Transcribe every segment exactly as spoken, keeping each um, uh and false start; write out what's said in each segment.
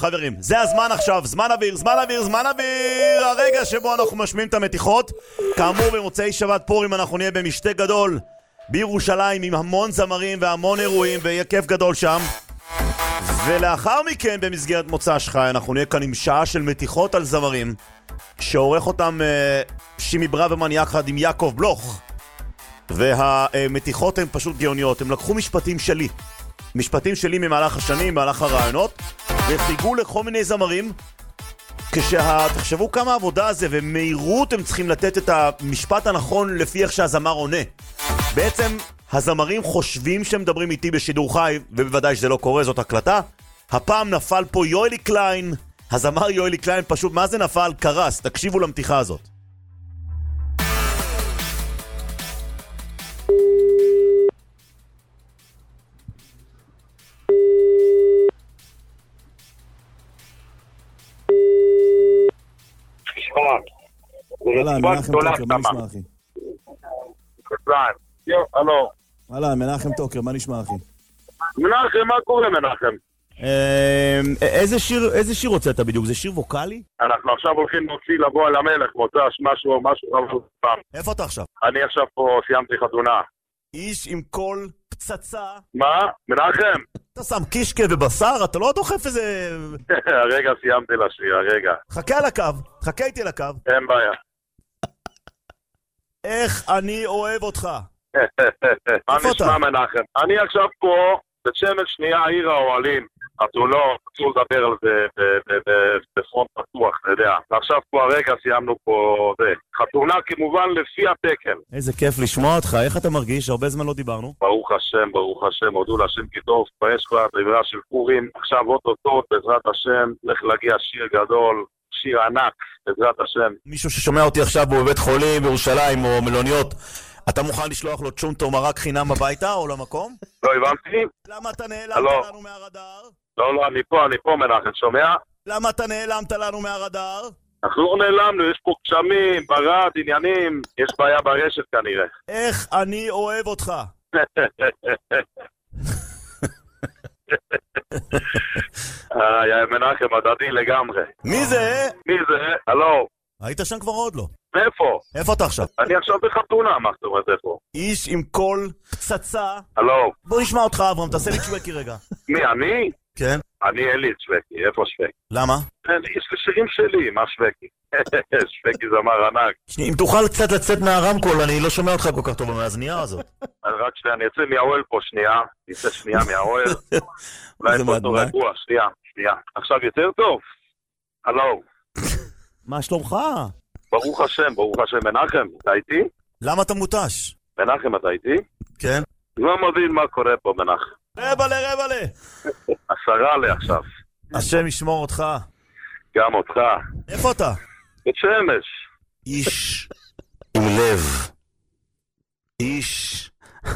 חברים, זה הזמן עכשיו, זמן אוויר, זמן אוויר, זמן אוויר, הרגע שבו אנחנו משמיעים את המתיחות. כאמור, במוצאי שבת פורים אנחנו נהיה במשתה גדול בירושלים עם המון זמרים והמון אירועים, ויהיה כיף גדול שם. ולאחר מכן, במסגרת מוצא שחי, אנחנו נהיה כאן עם שעה של מתיחות על זמרים, שעורך אותם אה, שימי ברוורמן יחד עם יעקב בלוך. והמתיחות הן פשוט גאוניות, הם לקחו משפטים שלי. משפטים שלי ממהלך השנים, במהלך הרעיונות, וחיגו לכל מיני זמרים, כשתחשבו כמה עבודה זה, ומהירות הם צריכים לתת את המשפט הנכון לפי איך שהזמר עונה. בעצם הזמרים חושבים שהם מדברים איתי בשידור חי, ובוודאי שזה לא קורה, זאת הקלטה. הפעם נפל פה יואלי קליין, הזמר יואלי קליין פשוט, מה זה נפל? קרס, תקשיבו למתיחה הזאת. הלאה, מנחם טוקר, מה נשמע אחי? הלו. הלאה, מנחם טוקר, מה נשמע אחי? מנחם, מה קורה למנחם? איזה שיר, איזה שיר הוצאת בדיוק? זה שיר ווקלי? אנחנו עכשיו הולכים להוציא לבוא על המלך, מוצש, משהו, משהו, פעם. איפה אתה עכשיו? אני עכשיו פה סיימתי חתונה. איש עם כל פצצה. מה? מנחם? אתה שם קישקה ובשר, אתה לא דוחף איזה... הרגע סיימתי לשיר, הרגע. חכה על הקו, חכה איתי על הקו. אין בעיה. איך אני אוהב אותך. מה נשמע מנחם? אני עכשיו פה, בית שמש שנייה, עיר האוהלים. חתונות, רצו לדבר על זה בפרונט פתוח, אתה יודע. ועכשיו פה הרגע סיימנו פה זה. חתונה כמובן לפי התקן. איזה כיף לשמוע אותך, איך אתה מרגיש? הרבה זמן לא דיברנו. ברוך השם, ברוך השם, הודו להשם כי טוב, יש כבר דברה של פורים. עכשיו אוטוטוט, בעזרת השם, לך להגיע שיר גדול, שיר ענק, בעזרת השם. מישהו ששומע אותי עכשיו הוא בבית חולים בירושלים או מלוניות, אתה מוכן לשלוח לו צ'ונטו מרק חינם הביתה או למקום? לא הבנתי. למה אתה נעלמת לנו מהרדאר? לא, לא, אני פה, אני פה מנחם, שומע? למה אתה נעלמת לנו מהרדאר? אנחנו לא נעלמנו, יש פה קשמים, ברד, עניינים, יש בעיה ברשת כנראה. איך אני אוהב אותך. אה, מנחם, הדדי לגמרי. מי זה? מי זה? הלו. היית שם כבר עוד לא. איפה? איפה אתה עכשיו? אני עכשיו בחתונה, מה זאת אומרת איפה? איש עם כל פצצה. הלו. בוא נשמע אותך אברהם, תעשה לי שווקי רגע. מי, אני? כן. אני אין לי את שווקי, איפה שווקי? למה? יש לי שירים שלי, מה שווקי? שווקי זמר ענק. שני, אם תוכל קצת לצאת מהרמקול, אני לא שומע אותך כל כך טוב מהזנייה הזאת. רק שנייה, אני אצא מהאוהל פה שנייה, יצא שנייה מהאוהל. אולי פה אותו רגוע, שנייה, שנייה. עכשיו יותר טוב? הלו. מה שלומך? ברוך השם, ברוך השם. מנחם, אתה איתי? למה אתה מוטש? מנחם, אתה איתי? כן. לא מבין מה קורה פה, מנחם. רבע לה, רבע לה. עשרה לה עכשיו. השם ישמור אותך. גם אותך. איפה אתה? בית שמש. איש עם לב. איש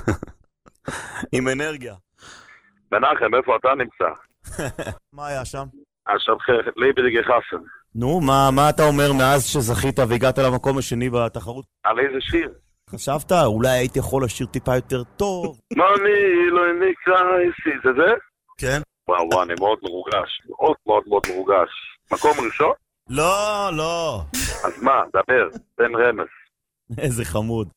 עם אנרגיה. מנחם, איפה אתה נמצא? מה היה שם? עכשיו לי בדגי חסן. נו, מה, מה אתה אומר מאז שזכית והגעת למקום השני בתחרות? על איזה שיר? חשבת? אולי הייתי יכול לשיר טיפה יותר טוב. מה אני לא נקרא איסי, זה זה? כן. וואו, וואו, אני מאוד מרוגש. מאוד מאוד מאוד מרוגש. מקום ראשון? לא, לא. אז מה, דבר, בן רמז. איזה חמוד.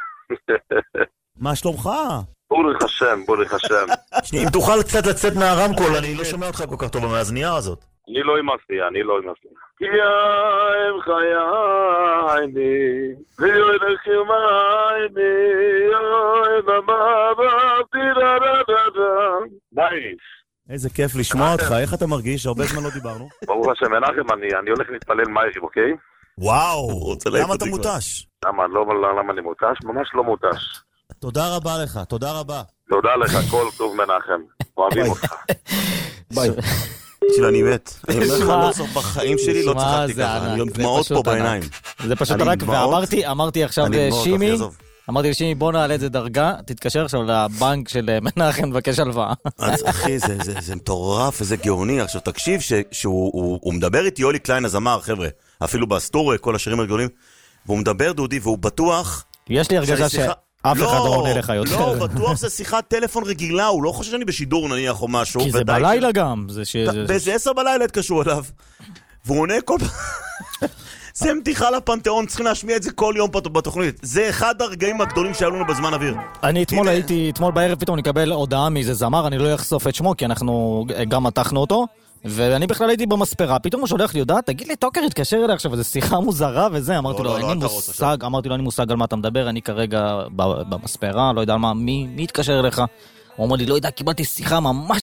מה שלומך? בורך השם, בורך השם. שני, אם תוכל קצת לצאת מהרמקול, אני לא שומע אותך כל כך טוב מהזנייה הזאת. אני לא אמסתי, אני לא אמסתי. ים חייני, ויולך יומייני, יום המאבק, דירדדדה. נייס. איזה כיף לשמוע אותך, איך אתה מרגיש? הרבה זמן לא דיברנו. ברוך השם, מנחם, אני הולך להתפלל מיירים, אוקיי? וואו, למה אתה מוטש? למה, למה אני מוטש? ממש לא מוטש. תודה רבה לך, תודה רבה. תודה לך, כל טוב מנחם. אוהבים אותך. ביי. תקשיב, אני מת. אני אומר לך, לא סוף בחיים שלי, לא צחקתי ככה. אני דמעות פה בעיניים. זה פשוט רק, ואמרתי, אמרתי עכשיו לשימי, אמרתי לשימי, בוא נעלה את זה דרגה, תתקשר עכשיו לבנק של מנחם, מבקש הלוואה. אז אחי, זה מטורף וזה גאוני. עכשיו תקשיב שהוא מדבר איתי יואלי קליין הזמר, חבר'ה, אפילו בסטור, כל השירים הגדולים, והוא מדבר דודי, והוא בטוח... יש לי הרגשה ש... אף אחד לא עונה לך יותר. לא, בטוח זה שיחת טלפון רגילה, הוא לא חושב שאני בשידור נניח או משהו. כי זה בלילה גם. באיזה עשר בלילה התקשרו אליו. והוא עונה כל פעם... זה מתיחה לפנתיאון, צריכים להשמיע את זה כל יום בתוכנית. זה אחד הרגעים הגדולים שהיו לנו בזמן אוויר. אני אתמול הייתי, אתמול בערב פתאום נקבל הודעה מאיזה זמר, אני לא אחשוף את שמו, כי אנחנו גם מתחנו אותו, ואני בכלל הייתי במספרה, פתאום הוא שולח לי הודעה, תגיד לי, טוקר התקשר אליי עכשיו, זו שיחה מוזרה וזה, אמרתי לו, אין לי מושג, אמרתי לו, אין לי מושג על מה אתה מדבר, אני כרגע במספרה, לא יודע על מה, מי התקשר אליך? הוא אומר לי, לא יודע, קיבלתי שיחה ממש